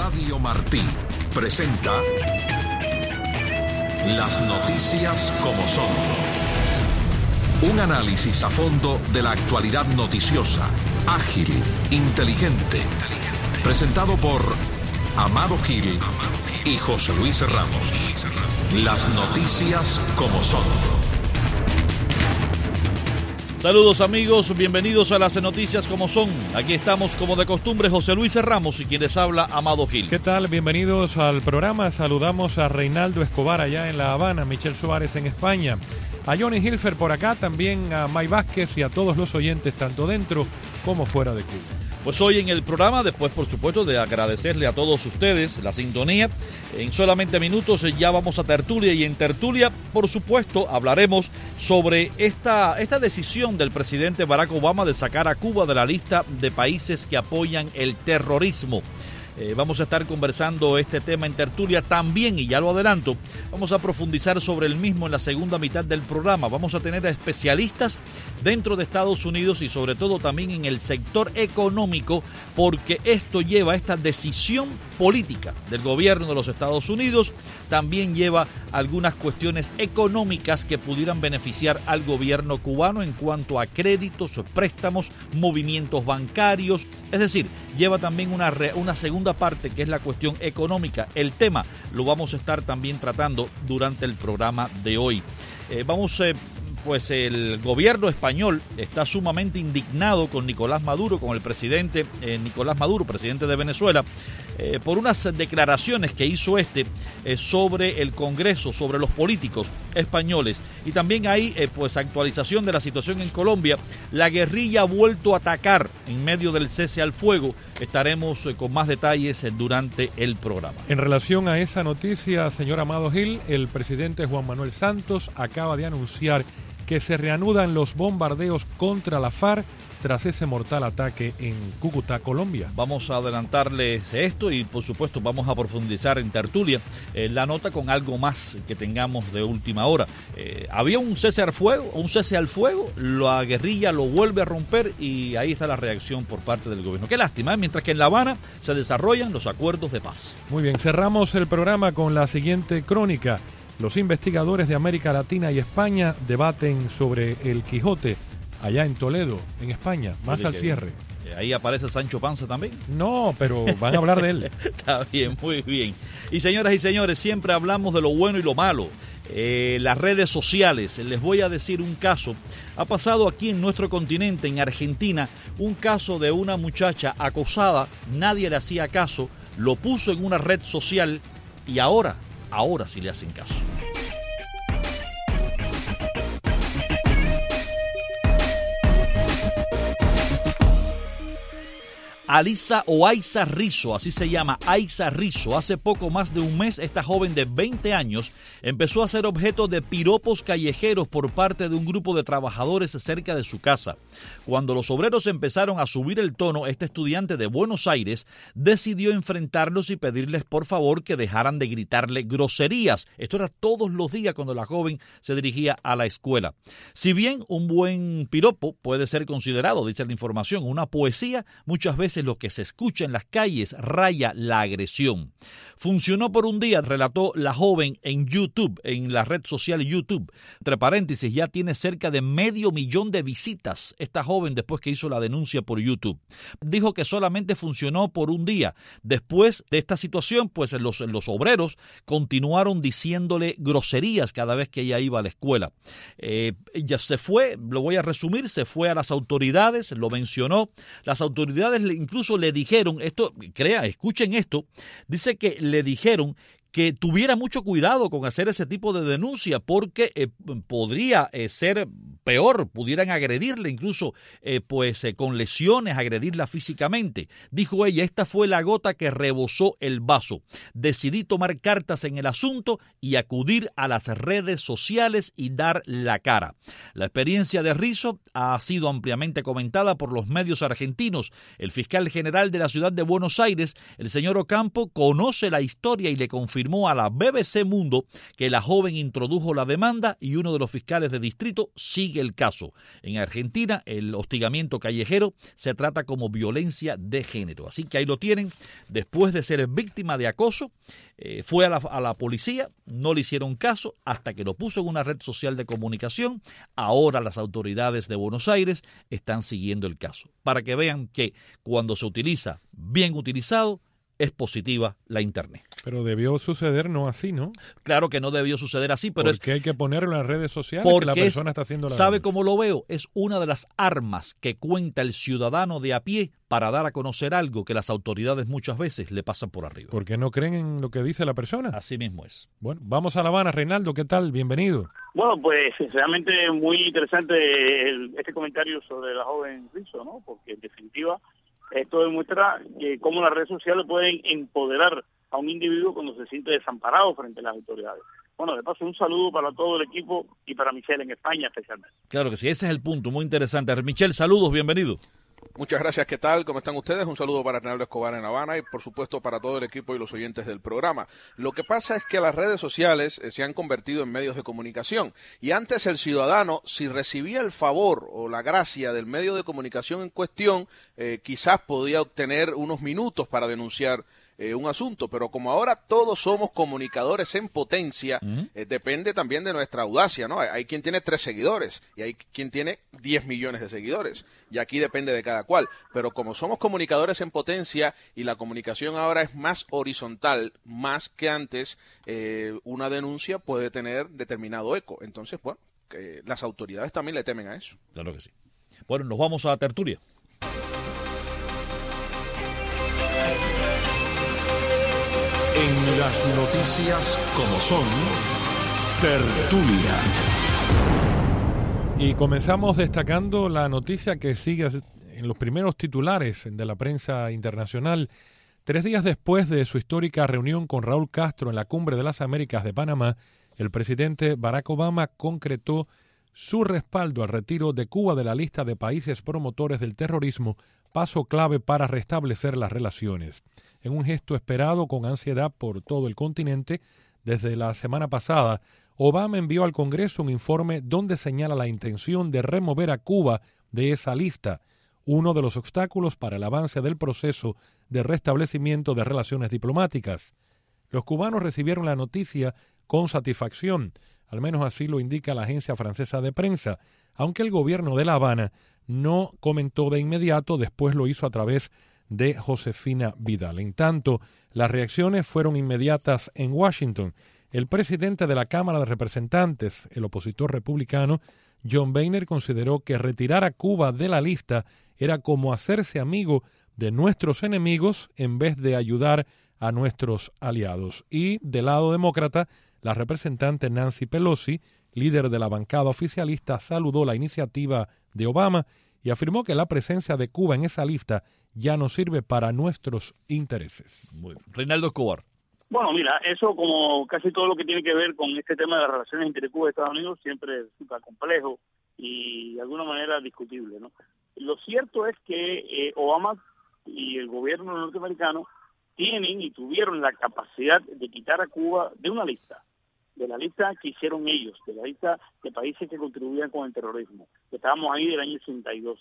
Radio Martí presenta Las noticias como son. Un análisis a fondo de la actualidad noticiosa, ágil, inteligente. Presentado por Amado Gil y José Luis Ramos. Las noticias como son. Saludos amigos, bienvenidos a las noticias como son. Aquí estamos como de costumbre José Luis Ramos y quien les habla Amado Gil. ¿Qué tal? Bienvenidos al programa. Saludamos a Reinaldo Escobar allá en La Habana, Michelle Suárez en España, a Johnny Hilfer por acá, también a May Vázquez y a todos los oyentes tanto dentro como fuera de Cuba. Pues hoy en el programa, después por supuesto de agradecerle a todos ustedes la sintonía, en solamente minutos ya vamos a tertulia y en tertulia por supuesto hablaremos sobre esta decisión del presidente Barack Obama de sacar a Cuba de la lista de países que apoyan el terrorismo. Vamos a estar conversando este tema en tertulia también, y ya lo adelanto, vamos a profundizar sobre el mismo en la segunda mitad del programa. Vamos a tener a especialistas dentro de Estados Unidos y sobre todo también en el sector económico, porque esta decisión política del gobierno de los Estados Unidos también lleva algunas cuestiones económicas que pudieran beneficiar al gobierno cubano en cuanto a créditos, préstamos, movimientos bancarios, es decir, lleva también una segunda parte que es la cuestión económica. El tema lo vamos a estar también tratando durante el programa de hoy. Pues el gobierno español está sumamente indignado con Nicolás Maduro, con el presidente Nicolás Maduro, presidente de Venezuela, por unas declaraciones que hizo sobre el Congreso, sobre los políticos españoles. Y también hay pues actualización de la situación en Colombia. La guerrilla ha vuelto a atacar en medio del cese al fuego. Estaremos con más detalles durante el programa. En relación a esa noticia, señor Amado Gil, el presidente Juan Manuel Santos acaba de anunciar que se reanudan los bombardeos contra la FARC tras ese mortal ataque en Cúcuta, Colombia. Vamos a adelantarles esto y por supuesto vamos a profundizar en tertulia la nota con algo más que tengamos de última hora. Había un cese al fuego, la guerrilla lo vuelve a romper y ahí está la reacción por parte del gobierno. Qué lástima, mientras que en La Habana se desarrollan los acuerdos de paz. Muy bien, cerramos el programa con la siguiente crónica. Los investigadores de América Latina y España debaten sobre el Quijote allá en Toledo, en España, más al cierre. ¿Ahí aparece Sancho Panza también? No, pero van a hablar de él. Está bien, muy bien. Y señoras y señores, siempre hablamos de lo bueno y lo malo. Las redes sociales, les voy a decir un caso. Ha pasado aquí en nuestro continente, en Argentina, un caso de una muchacha acosada, nadie le hacía caso, lo puso en una red social y ahora sí le hacen caso. Aiza Rizzo, así se llama, Aiza Rizzo. Hace poco más de un mes, esta joven de 20 años empezó a ser objeto de piropos callejeros por parte de un grupo de trabajadores cerca de su casa. Cuando los obreros empezaron a subir el tono, este estudiante de Buenos Aires decidió enfrentarlos y pedirles por favor que dejaran de gritarle groserías. Esto era todos los días cuando la joven se dirigía a la escuela. Si bien un buen piropo puede ser considerado, dice la información, una poesía, muchas veces lo que se escucha en las calles raya la agresión. Funcionó por un día, relató la joven en YouTube, en la red social YouTube. Entre paréntesis, ya tiene cerca de 500,000 de visitas esta joven después que hizo la denuncia por YouTube. Dijo que solamente funcionó por un día. Después de esta situación, pues los obreros continuaron diciéndole groserías cada vez que ella iba a la escuela. Ella se fue, lo voy a resumir, se fue a las autoridades, lo mencionó. Las autoridades incluso le dijeron, escuchen esto, dice que le dijeron que tuviera mucho cuidado con hacer ese tipo de denuncia porque podría ser peor, pudieran agredirle incluso con lesiones, agredirla físicamente. Dijo ella, esta fue la gota que rebosó el vaso. Decidí tomar cartas en el asunto y acudir a las redes sociales y dar la cara. La experiencia de Rizzo ha sido ampliamente comentada por los medios argentinos. El fiscal general de la ciudad de Buenos Aires, el señor Ocampo, conoce la historia y le confirmó afirmó a la BBC Mundo que la joven introdujo la demanda y uno de los fiscales de distrito sigue el caso. En Argentina, el hostigamiento callejero se trata como violencia de género. Así que ahí lo tienen. Después de ser víctima de acoso, fue a la policía, no le hicieron caso hasta que lo puso en una red social de comunicación. Ahora las autoridades de Buenos Aires están siguiendo el caso, para que vean que cuando se utiliza bien utilizado, es positiva la Internet. Pero debió suceder no así, ¿no? Claro que no debió suceder así, pero porque hay que ponerlo en las redes sociales porque que la persona está haciendo la ¿sabe denuncia. cómo lo veo? Es una de las armas que cuenta el ciudadano de a pie para dar a conocer algo que las autoridades muchas veces le pasan por arriba. ¿Por qué no creen en lo que dice la persona? Así mismo es. Bueno, vamos a La Habana. Reinaldo, ¿qué tal? Bienvenido. Bueno, pues realmente muy interesante este comentario sobre la joven Rizzo, ¿no? Porque en definitiva esto demuestra que cómo las redes sociales pueden empoderar a un individuo cuando se siente desamparado frente a las autoridades. Bueno, de paso, un saludo para todo el equipo y para Michelle en España especialmente. Claro que sí, ese es el punto, muy interesante. Michelle, saludos, bienvenido. Muchas gracias, ¿qué tal? ¿Cómo están ustedes? Un saludo para Reinaldo Escobar en La Habana y por supuesto para todo el equipo y los oyentes del programa. Lo que pasa es que las redes sociales se han convertido en medios de comunicación y antes el ciudadano, si recibía el favor o la gracia del medio de comunicación en cuestión, quizás podía obtener unos minutos para denunciar un asunto, pero como ahora todos somos comunicadores en potencia, depende también de nuestra audacia, ¿no? Hay quien tiene 3 seguidores y hay quien tiene 10 millones de seguidores, y aquí depende de cada cual, pero como somos comunicadores en potencia y la comunicación ahora es más horizontal, más que antes, una denuncia puede tener determinado eco, entonces, bueno, las autoridades también le temen a eso. Claro que sí. Bueno, nos vamos a la tertulia. En las noticias como son, tertulia. Y comenzamos destacando la noticia que sigue en los primeros titulares de la prensa internacional. 3 días después de su histórica reunión con Raúl Castro en la Cumbre de las Américas de Panamá, el presidente Barack Obama concretó su respaldo al retiro de Cuba de la lista de países promotores del terrorismo, paso clave para restablecer las relaciones. En un gesto esperado con ansiedad por todo el continente, desde la semana pasada, Obama envió al Congreso un informe donde señala la intención de remover a Cuba de esa lista, uno de los obstáculos para el avance del proceso de restablecimiento de relaciones diplomáticas. Los cubanos recibieron la noticia con satisfacción, al menos así lo indica la agencia francesa de prensa, aunque el gobierno de La Habana no comentó de inmediato, después lo hizo a través de Josefina Vidal. En tanto, las reacciones fueron inmediatas en Washington. El presidente de la Cámara de Representantes, el opositor republicano, John Boehner, consideró que retirar a Cuba de la lista era como hacerse amigo de nuestros enemigos en vez de ayudar a nuestros aliados. Y del lado demócrata, la representante Nancy Pelosi, líder de la bancada oficialista, saludó la iniciativa de Obama y afirmó que la presencia de Cuba en esa lista ya no sirve para nuestros intereses. Muy bien. Reinaldo Escobar. Bueno, mira, eso como casi todo lo que tiene que ver con este tema de las relaciones entre Cuba y Estados Unidos siempre resulta complejo y de alguna manera discutible, ¿no? Lo cierto es que Obama y el gobierno norteamericano tienen y tuvieron la capacidad de quitar a Cuba de una lista, de la lista que hicieron ellos, de la lista de países que contribuían con el terrorismo. Estábamos ahí del año 82.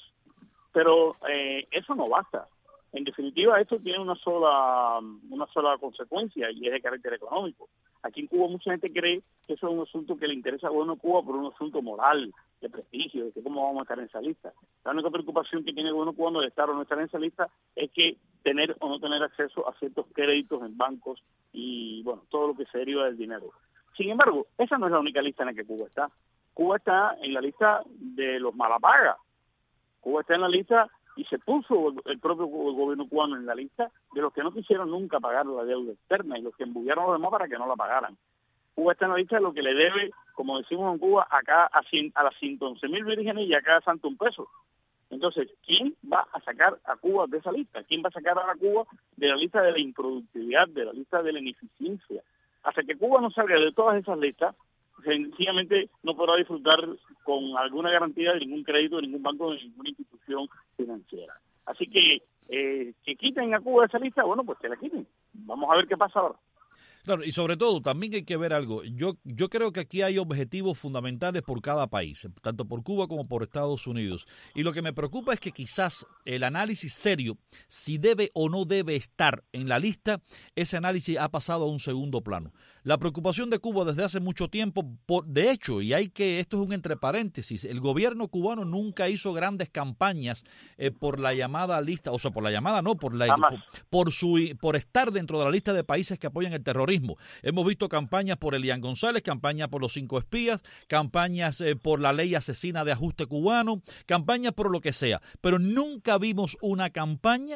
Pero eso no basta. En definitiva, esto tiene una sola consecuencia y es de carácter económico. Aquí en Cuba mucha gente cree que eso es un asunto que le interesa al gobierno de Cuba por un asunto moral, de prestigio, de que cómo vamos a estar en esa lista. La única preocupación que tiene el gobierno cubano de estar o no estar en esa lista es que tener o no tener acceso a ciertos créditos en bancos y, bueno, todo lo que se deriva del dinero. Sin embargo, esa no es la única lista en la que Cuba está. Cuba está en la lista de los malapagas. Cuba está en la lista y se puso el propio gobierno cubano en la lista de los que no quisieron nunca pagar la deuda externa y los que embullaron a los demás para que no la pagaran. Cuba está en la lista de lo que le debe, como decimos en Cuba, acá a las 111.000 vírgenes y a cada santo un peso. Entonces, ¿quién va a sacar a Cuba de esa lista? ¿Quién va a sacar a Cuba de la lista de la improductividad, de la lista de la ineficiencia? Hasta que Cuba no salga de todas esas listas, sencillamente no podrá disfrutar con alguna garantía de ningún crédito, de ningún banco, de ninguna institución financiera. Así que quiten a Cuba de esa lista, bueno, pues que la quiten. Vamos a ver qué pasa ahora. Claro, y sobre todo también hay que ver algo. Yo creo que aquí hay objetivos fundamentales por cada país, tanto por Cuba como por Estados Unidos. Y lo que me preocupa es que quizás el análisis serio, si debe o no debe estar en la lista, ese análisis ha pasado a un segundo plano. La preocupación de Cuba desde hace mucho tiempo, de hecho, y esto es un entre paréntesis, el gobierno cubano nunca hizo grandes campañas por la llamada lista, o sea, por la llamada no, por estar dentro de la lista de países que apoyan el terrorismo. Hemos visto campañas por Elian González, campañas por los 5 espías, campañas por la ley asesina de ajuste cubano, campañas por lo que sea, pero nunca vimos una campaña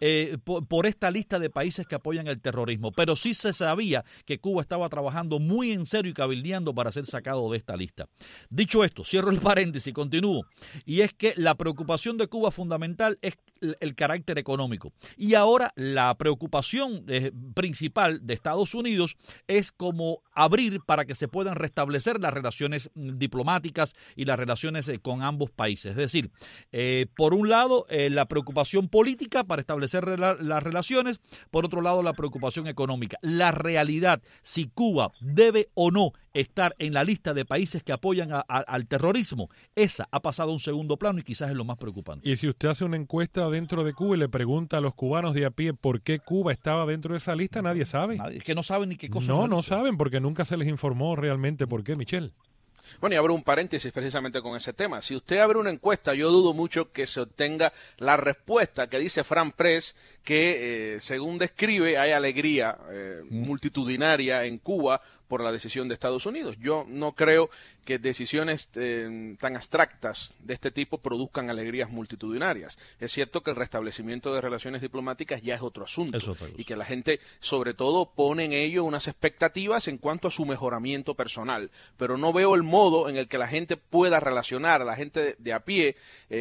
por esta lista de países que apoyan el terrorismo, pero sí se sabía que Cuba estaba trabajando muy en serio y cabildeando para ser sacado de esta lista. Dicho esto, cierro el paréntesis y continúo, y es que la preocupación de Cuba fundamental es el carácter económico, y ahora la preocupación principal de Estados Unidos es cómo abrir para que se puedan restablecer las relaciones diplomáticas y las relaciones con ambos países, es decir, por un lado la preocupación política para establecer las relaciones, por otro lado la preocupación económica. La realidad, si Cuba debe o no estar en la lista de países que apoyan al terrorismo, esa ha pasado a un segundo plano y quizás es lo más preocupante. Y si usted hace una encuesta dentro de Cuba y le pregunta a los cubanos de a pie por qué Cuba estaba dentro de esa lista, nadie sabe. Es que no saben ni qué cosa. No saben porque nunca se les informó realmente por qué, Michelle. Bueno, y abro un paréntesis precisamente con ese tema. Si usted abre una encuesta, yo dudo mucho que se obtenga la respuesta que dice Fran Press, que según describe hay alegría multitudinaria en Cuba por la decisión de Estados Unidos. Yo no creo que decisiones tan abstractas de este tipo produzcan alegrías multitudinarias. Es cierto que el restablecimiento de relaciones diplomáticas ya es otro asunto, y que la gente sobre todo pone en ello unas expectativas en cuanto a su mejoramiento personal, pero no veo el modo en el que la gente pueda relacionar a la gente de a pie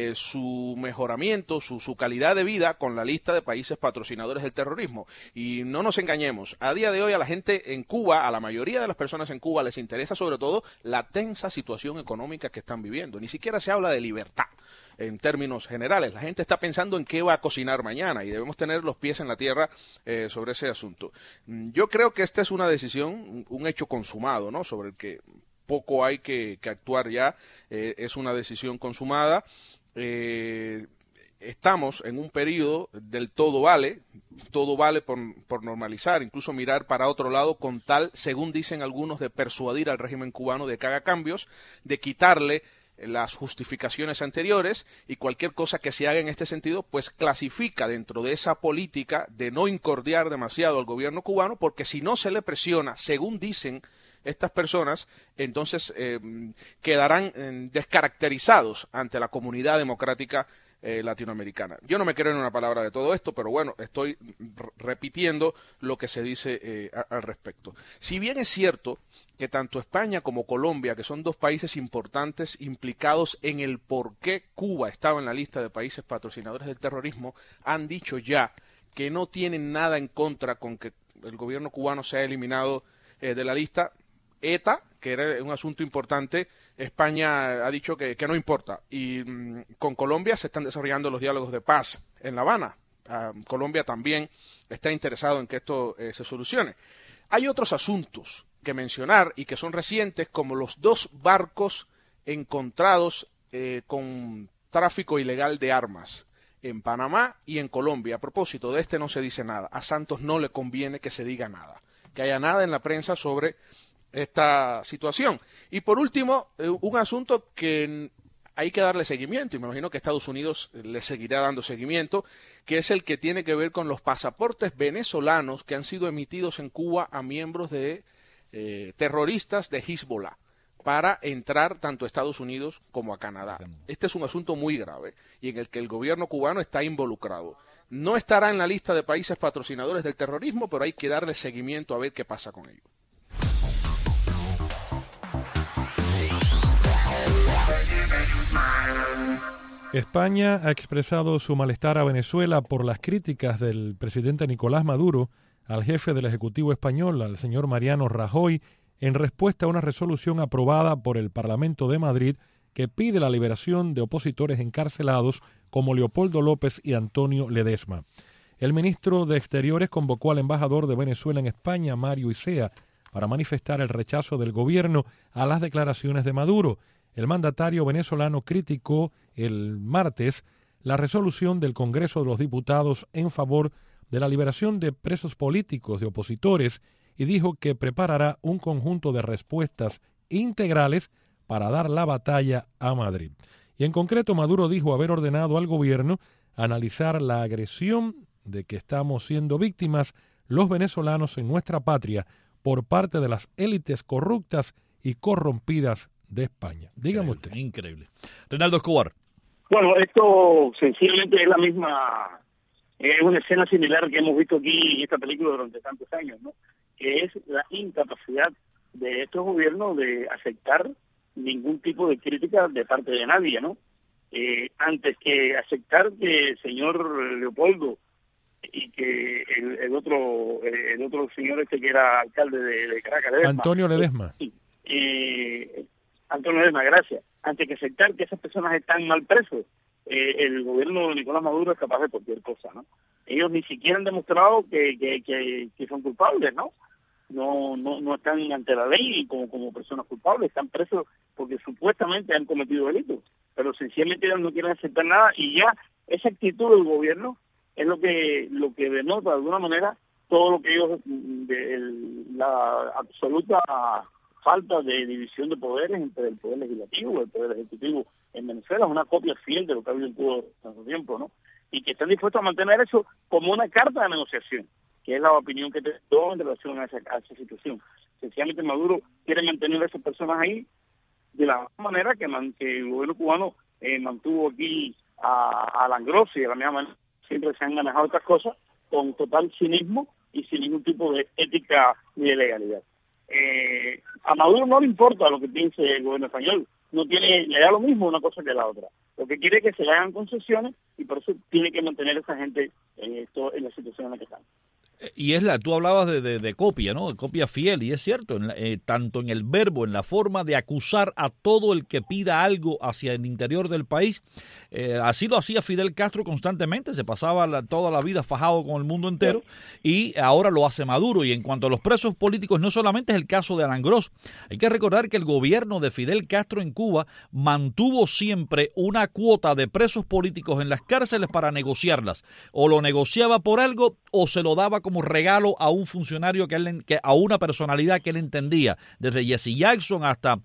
su mejoramiento, su calidad de vida con la lista de países patrocinadores del terrorismo. Y no nos engañemos, a día de hoy a la gente en Cuba, a la mayoría de las personas en Cuba les interesa sobre todo la tensa situación económica que están viviendo. Ni siquiera se habla de libertad en términos generales. La gente está pensando en qué va a cocinar mañana y debemos tener los pies en la tierra sobre ese asunto. Yo creo que esta es una decisión, un hecho consumado, ¿no? Sobre el que poco hay que actuar ya. Es una decisión consumada. Estamos en un periodo del todo vale por normalizar, incluso mirar para otro lado con tal, según dicen algunos, de persuadir al régimen cubano de que haga cambios, de quitarle las justificaciones anteriores, y cualquier cosa que se haga en este sentido pues clasifica dentro de esa política de no incordiar demasiado al gobierno cubano, porque si no se le presiona, según dicen estas personas, entonces quedarán descaracterizados ante la comunidad democrática latinoamericana. Yo no me creo en una palabra de todo esto, pero bueno, estoy repitiendo lo que se dice al respecto. Si bien es cierto que tanto España como Colombia, que son dos países importantes implicados en el por qué Cuba estaba en la lista de países patrocinadores del terrorismo, han dicho ya que no tienen nada en contra con que el gobierno cubano sea eliminado de la lista. ETA, que era un asunto importante, España ha dicho que no importa. Y con Colombia se están desarrollando los diálogos de paz en La Habana. Colombia también está interesado en que esto se solucione. Hay otros asuntos que mencionar y que son recientes, como los 2 barcos encontrados con tráfico ilegal de armas en Panamá y en Colombia. A propósito de este no se dice nada. A Santos no le conviene que se diga nada, que haya nada en la prensa sobre esta situación. Y por último, un asunto que hay que darle seguimiento, y me imagino que Estados Unidos le seguirá dando seguimiento, que es el que tiene que ver con los pasaportes venezolanos que han sido emitidos en Cuba a miembros de terroristas de Hezbollah para entrar tanto a Estados Unidos como a Canadá. Este es un asunto muy grave y en el que el gobierno cubano está involucrado. No estará en la lista de países patrocinadores del terrorismo, pero hay que darle seguimiento a ver qué pasa con ello. España ha expresado su malestar a Venezuela por las críticas del presidente Nicolás Maduro al jefe del Ejecutivo español, al señor Mariano Rajoy, en respuesta a una resolución aprobada por el Parlamento de Madrid que pide la liberación de opositores encarcelados como Leopoldo López y Antonio Ledesma. El ministro de Exteriores convocó al embajador de Venezuela en España, Mario Isea, para manifestar el rechazo del gobierno a las declaraciones de Maduro. El mandatario venezolano criticó el martes la resolución del Congreso de los Diputados en favor de la liberación de presos políticos de opositores y dijo que preparará un conjunto de respuestas integrales para dar la batalla a Madrid. Y en concreto, Maduro dijo haber ordenado al gobierno analizar la agresión de que estamos siendo víctimas los venezolanos en nuestra patria por parte de las élites corruptas y corrompidas de España. Dígame usted. Increíble. Reinaldo Escobar. Bueno, esto sencillamente es la misma, es una escena similar que hemos visto aquí en esta película durante tantos años, ¿no? Que es la incapacidad de estos gobiernos de aceptar ningún tipo de crítica de parte de nadie, ¿no? Antes que aceptar que el señor Leopoldo y que el otro señor este que era alcalde de Caracas, Ledesma, Antonio Ledesma. Antonio Ledesma, gracias. Antes que aceptar que esas personas están mal presos, el gobierno de Nicolás Maduro es capaz de cualquier cosa, ¿no? Ellos ni siquiera han demostrado que son culpables, ¿no? No están ante la ley como personas culpables, están presos porque supuestamente han cometido delitos, pero sencillamente ellos no quieren aceptar nada y ya esa actitud del gobierno es lo que denota de alguna manera todo lo que ellos, la absoluta falta de división de poderes entre el poder legislativo y el poder ejecutivo en Venezuela, es una copia fiel de lo que ha habido en Cuba tanto tiempo, ¿no? Y que están dispuestos a mantener eso como una carta de negociación, que es la opinión que tengo en relación a esa situación. Sencillamente Maduro quiere mantener a esas personas ahí de la misma manera que el gobierno cubano mantuvo aquí a Langrossi, de la misma manera siempre se han manejado estas cosas con total cinismo y sin ningún tipo de ética ni de legalidad. A Maduro no le importa lo que piense el gobierno español, le da lo mismo una cosa que la otra. Lo que quiere es que se le hagan concesiones y por eso tiene que mantener a esa gente en la situación en la que están. Y tú hablabas de copia, ¿no? De copia fiel, y es cierto, tanto en el verbo, en la forma de acusar a todo el que pida algo hacia el interior del país. Así lo hacía Fidel Castro constantemente, se pasaba toda la vida fajado con el mundo entero, y ahora lo hace Maduro. Y en cuanto a los presos políticos, no solamente es el caso de Alan Gross, hay que recordar que el gobierno de Fidel Castro en Cuba mantuvo siempre una cuota de presos políticos en las cárceles para negociarlas. O lo negociaba por algo o se lo daba como regalo a un funcionario a una personalidad que él entendía, desde Jesse Jackson hasta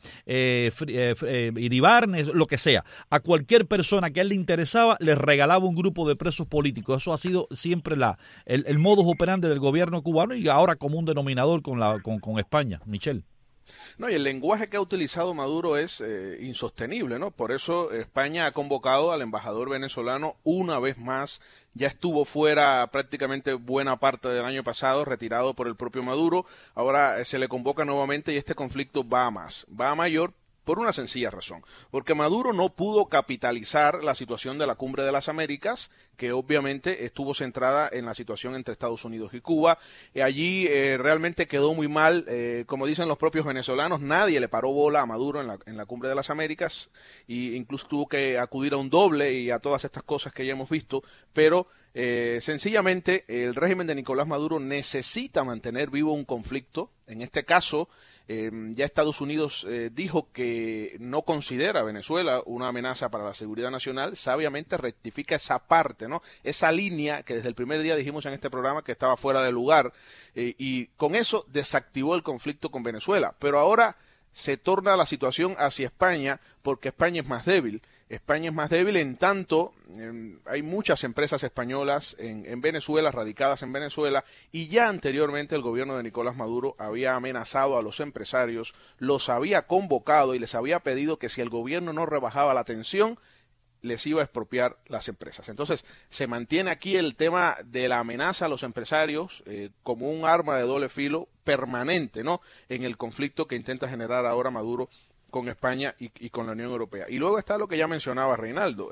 Iribarnes, lo que sea. A cualquier persona que a él le interesaba, le regalaba un grupo de presos políticos. Eso ha sido siempre el modus operandi del gobierno cubano y ahora como un denominador con España. Michelle. No, y el lenguaje que ha utilizado Maduro es insostenible, ¿no? Por eso España ha convocado al embajador venezolano una vez más. Ya estuvo fuera prácticamente buena parte del año pasado, retirado por el propio Maduro. Ahora se le convoca nuevamente y este conflicto va a más, va a mayor. Por una sencilla razón, porque Maduro no pudo capitalizar la situación de la Cumbre de las Américas, que obviamente estuvo centrada en la situación entre Estados Unidos y Cuba. Allí realmente quedó muy mal, como dicen los propios venezolanos, nadie le paró bola a Maduro en la Cumbre de las Américas, e incluso tuvo que acudir a un doble y a todas estas cosas que ya hemos visto, pero sencillamente el régimen de Nicolás Maduro necesita mantener vivo un conflicto. En este caso, ya Estados Unidos dijo que no considera a Venezuela una amenaza para la seguridad nacional, sabiamente rectifica esa parte, ¿no? Esa línea que desde el primer día dijimos en este programa que estaba fuera de lugar, y con eso desactivó el conflicto con Venezuela. Pero ahora se torna la situación hacia España porque España es más débil. España es más débil en tanto hay muchas empresas españolas en Venezuela, radicadas en Venezuela, y ya anteriormente el gobierno de Nicolás Maduro había amenazado a los empresarios, los había convocado y les había pedido que si el gobierno no rebajaba la tensión, les iba a expropiar las empresas. Entonces, se mantiene aquí el tema de la amenaza a los empresarios como un arma de doble filo permanente, ¿no?, en el conflicto que intenta generar ahora Maduro con España y con la Unión Europea. Y luego está lo que ya mencionaba Reinaldo.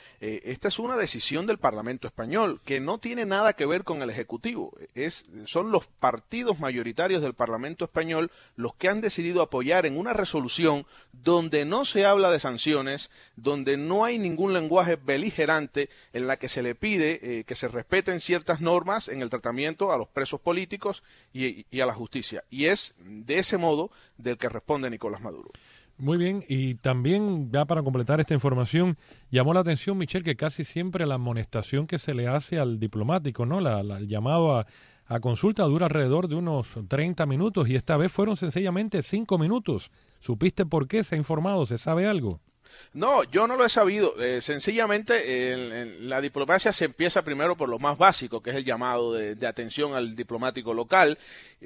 Esta es una decisión del Parlamento español que no tiene nada que ver con el Ejecutivo. Son los partidos mayoritarios del Parlamento español los que han decidido apoyar en una resolución donde no se habla de sanciones, donde no hay ningún lenguaje beligerante, en la que se le pide que se respeten ciertas normas en el tratamiento a los presos políticos y a la justicia. Y es de ese modo del que responde Nicolás Maduro. Muy bien, y también, ya para completar esta información, llamó la atención, Michel, que casi siempre la amonestación que se le hace al diplomático, ¿no? El llamado a consulta dura alrededor de unos 30 minutos y esta vez fueron sencillamente 5 minutos. ¿Supiste por qué? ¿Se ha informado? ¿Se sabe algo? No, yo no lo he sabido. Sencillamente, en la diplomacia se empieza primero por lo más básico, que es el llamado de atención al diplomático local.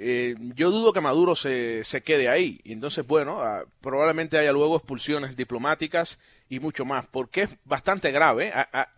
Yo dudo que Maduro se quede ahí. Y entonces, bueno, probablemente haya luego expulsiones diplomáticas y mucho más, porque es bastante grave.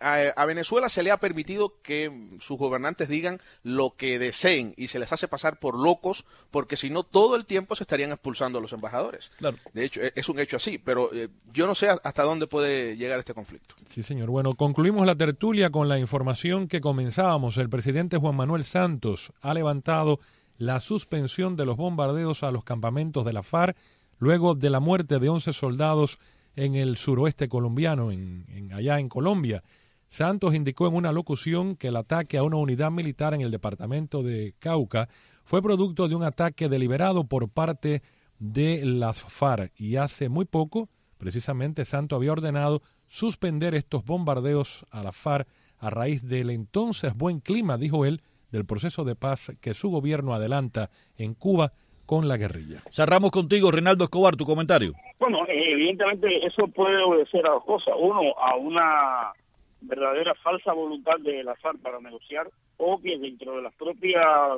A Venezuela se le ha permitido que sus gobernantes digan lo que deseen y se les hace pasar por locos, porque si no, todo el tiempo se estarían expulsando a los embajadores. Claro. De hecho, es un hecho así, pero yo no sé hasta dónde puede llegar este conflicto. Sí, señor. Bueno, concluimos la tertulia con la información que comenzábamos. El presidente Juan Manuel Santos ha levantado la suspensión de los bombardeos a los campamentos de la FARC luego de la muerte de 11 soldados en el suroeste colombiano, allá en Colombia. Santos indicó en una locución que el ataque a una unidad militar en el departamento de Cauca fue producto de un ataque deliberado por parte de las FARC y hace muy poco, precisamente, Santos había ordenado suspender estos bombardeos a la FARC a raíz del entonces buen clima, dijo él, del proceso de paz que su gobierno adelanta en Cuba con la guerrilla. Cerramos contigo, Reinaldo Escobar, tu comentario. Bueno, evidentemente eso puede obedecer a dos cosas. Uno, a una verdadera falsa voluntad de la FARC para negociar, o que dentro de las propias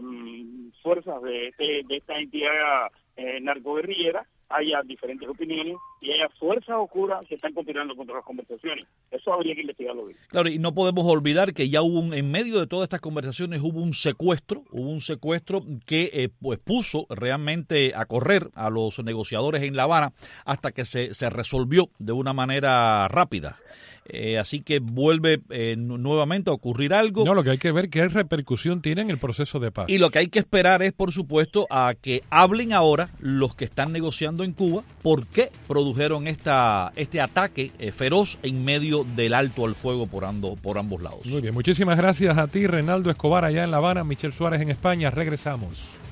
fuerzas de esta entidad narcoguerrillera haya diferentes opiniones y haya fuerzas oscuras que están conspirando contra las conversaciones. Eso habría que investigarlo bien. Claro, y no podemos olvidar que ya en medio de todas estas conversaciones hubo un secuestro que pues puso realmente a correr a los negociadores en La Habana hasta que se resolvió de una manera rápida. Así que vuelve nuevamente a ocurrir algo. No, lo que hay que ver qué repercusión tiene en el proceso de paz. Y lo que hay que esperar es, por supuesto, a que hablen ahora los que están negociando en Cuba por qué produjeron este ataque feroz en medio del alto al fuego por ambos lados. Muy bien, muchísimas gracias a ti, Reinaldo Escobar, allá en La Habana, Michel Suárez en España. Regresamos.